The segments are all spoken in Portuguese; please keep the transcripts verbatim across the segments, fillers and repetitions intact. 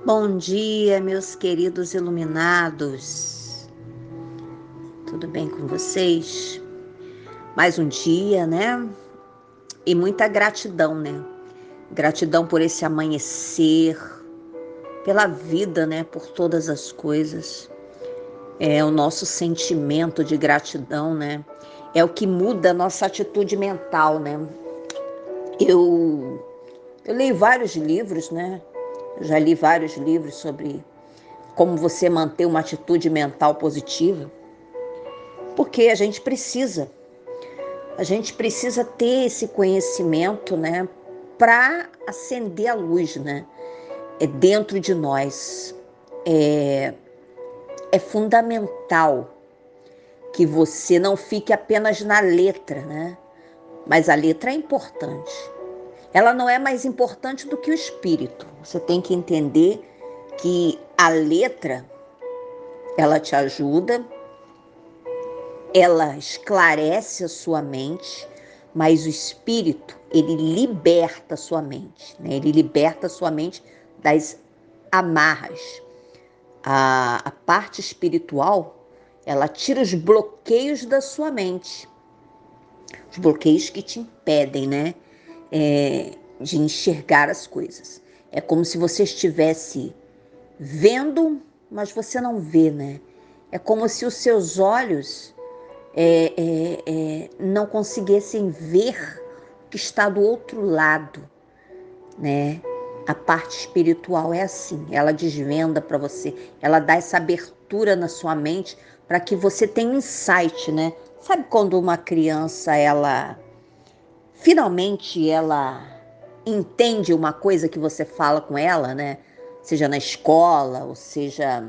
Bom dia, meus queridos iluminados. Tudo bem com vocês? Mais um dia, né? E muita gratidão, né? Gratidão por esse amanhecer, pela vida, né? Por todas as coisas. É o nosso sentimento de gratidão, né? É o que muda a nossa atitude mental, né? Eu, eu leio vários livros, né? Eu já li vários livros sobre como você manter uma atitude mental positiva, porque a gente precisa, a gente precisa ter esse conhecimento, né, para acender a luz, né, é dentro de nós. É, é fundamental que você não fique apenas na letra, né, mas a letra é importante. Ela não é mais importante do que o espírito. Você tem que entender que a letra, ela te ajuda, ela esclarece a sua mente, mas o espírito, ele liberta a sua mente, né? Ele liberta a sua mente das amarras. A, a parte espiritual, ela tira os bloqueios da sua mente, os bloqueios que te impedem, né, é, de enxergar as coisas. É como se você estivesse vendo, mas você não vê, né? É como se os seus olhos É, é, é, não conseguissem ver o que está do outro lado, né? A parte espiritual é assim, ela desvenda para você, ela dá essa abertura na sua mente para que você tenha um insight, né? Sabe quando uma criança, ela finalmente ela entende uma coisa que você fala com ela, né? Seja na escola, ou seja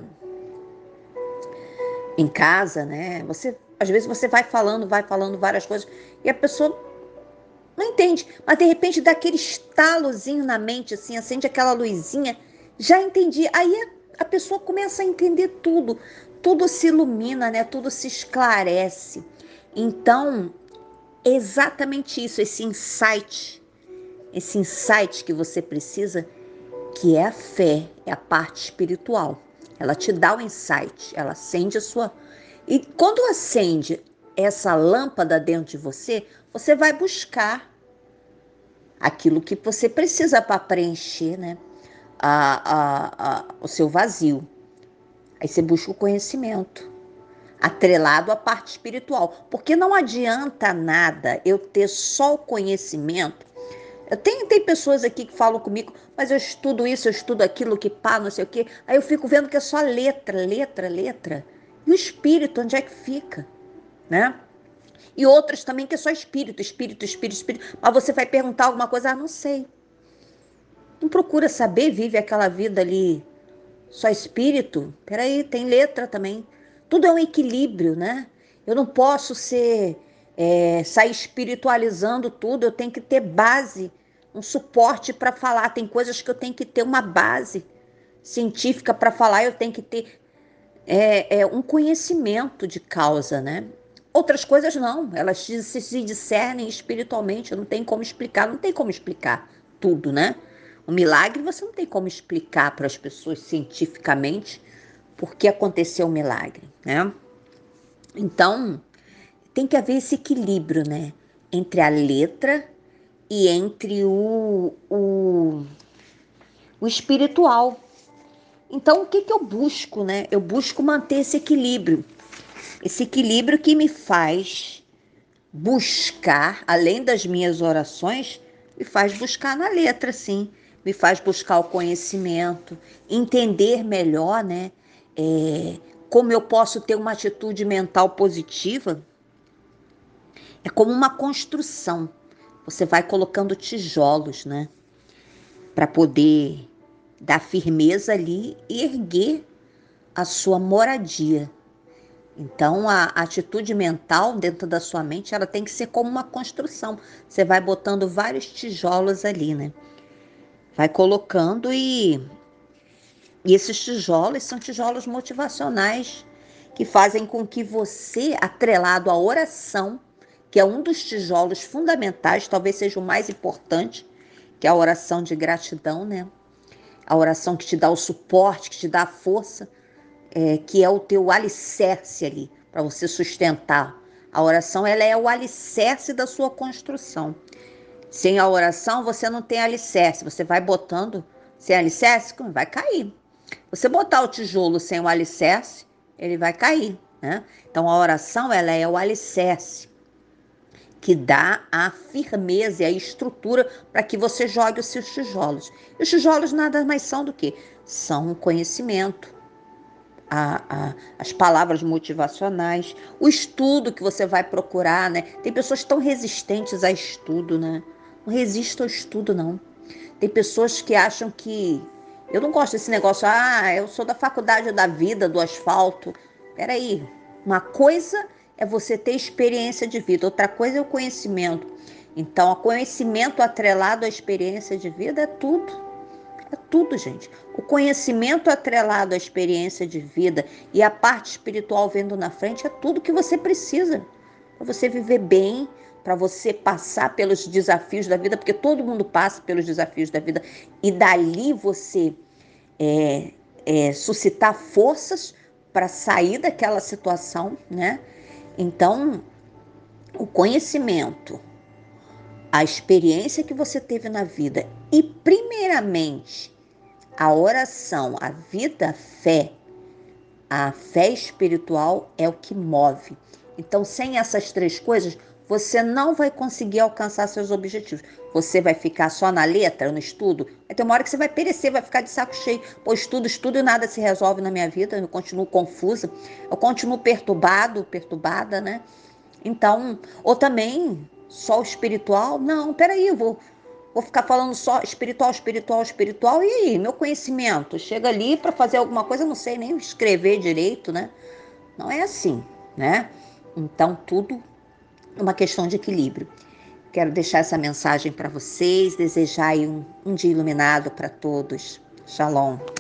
em casa, né? Você, às vezes você vai falando, vai falando várias coisas e a pessoa não entende, mas de repente dá aquele estalozinho na mente, assim, acende aquela luzinha, já entendi. Aí a, a pessoa começa a entender tudo, tudo se ilumina, né? Tudo se esclarece. Então, é exatamente isso, esse insight, esse insight que você precisa, que é a fé, é a parte espiritual. Ela te dá o insight, ela acende a sua... E quando acende essa lâmpada dentro de você, você vai buscar aquilo que você precisa para preencher, né, a, a, a, o seu vazio. Aí você busca o conhecimento, atrelado à parte espiritual. Porque não adianta nada eu ter só o conhecimento. Eu tenho, tem pessoas aqui que falam comigo, mas eu estudo isso, eu estudo aquilo, que pá, não sei o quê. Aí eu fico vendo que é só letra, letra, letra. E o espírito, onde é que fica, né? E outras também que é só espírito, espírito, espírito, espírito. Mas você vai perguntar alguma coisa, ah, não sei. Não procura saber, vive aquela vida ali só espírito. Peraí, tem letra também. Tudo é um equilíbrio, né? Eu não posso ser, é, sair espiritualizando tudo, eu tenho que ter base, um suporte para falar. Tem coisas que eu tenho que ter uma base científica para falar, eu tenho que ter é, é, um conhecimento de causa, né? Outras coisas não, elas se, se discernem espiritualmente, não tem como explicar, não tem como explicar tudo, né? O milagre você não tem como explicar para as pessoas cientificamente por que aconteceu o milagre, né? Então, tem que haver esse equilíbrio, né? Entre a letra e entre o, o, o espiritual. Então, o que, que eu busco, né? Eu busco manter esse equilíbrio. Esse equilíbrio que me faz buscar, além das minhas orações, me faz buscar na letra, sim. Me faz buscar o conhecimento, entender melhor, né? É, como eu posso ter uma atitude mental positiva. É como uma construção. Você vai colocando tijolos, né? Para poder dar firmeza ali e erguer a sua moradia. Então, a atitude mental dentro da sua mente, ela tem que ser como uma construção. Você vai botando vários tijolos ali, né? Vai colocando e, e esses tijolos são tijolos motivacionais que fazem com que você, atrelado à oração, que é um dos tijolos fundamentais, talvez seja o mais importante, que é a oração de gratidão, né? a oração que te dá o suporte, que te dá a força, é, que é o teu alicerce ali, para você sustentar. A oração, ela é o alicerce da sua construção. Sem a oração, você não tem alicerce. Você vai botando sem alicerce, vai cair. Você botar o tijolo sem o alicerce, ele vai cair, né? Então, a oração, ela é o alicerce que dá a firmeza e a estrutura para que você jogue os seus tijolos. E os tijolos nada mais são do que? São o conhecimento, A, a, as palavras motivacionais, o estudo que você vai procurar, né? Tem pessoas tão resistentes a estudo, né? Não resista ao estudo, não. Tem pessoas que acham que... Eu não gosto desse negócio, ah, eu sou da faculdade da vida, do asfalto. Peraí, uma coisa é você ter experiência de vida, outra coisa é o conhecimento. Então, o conhecimento atrelado à experiência de vida é tudo. É tudo, gente. O conhecimento atrelado à experiência de vida e a parte espiritual vendo na frente é tudo que você precisa para você viver bem, para você passar pelos desafios da vida, porque todo mundo passa pelos desafios da vida, e dali você é, é, suscitar forças para sair daquela situação, né? Então, o conhecimento, a experiência que você teve na vida e, primeiramente, a oração, a vida, a fé, a fé espiritual é o que move. Então, sem essas três coisas, você não vai conseguir alcançar seus objetivos. Você vai ficar só na letra, no estudo. Vai ter uma hora que você vai perecer, vai ficar de saco cheio. Pô, estudo, estudo e nada se resolve na minha vida. Eu continuo confusa. Eu continuo perturbado, perturbada, né? Então, ou também, só o espiritual? Não, peraí, eu vou... Vou ficar falando só espiritual, espiritual, espiritual. E aí, meu conhecimento? Chega ali para fazer alguma coisa, eu não sei nem escrever direito, né? Não é assim, né? Então, tudo é uma questão de equilíbrio. Quero deixar essa mensagem para vocês, desejar aí um, um dia iluminado para todos. Shalom.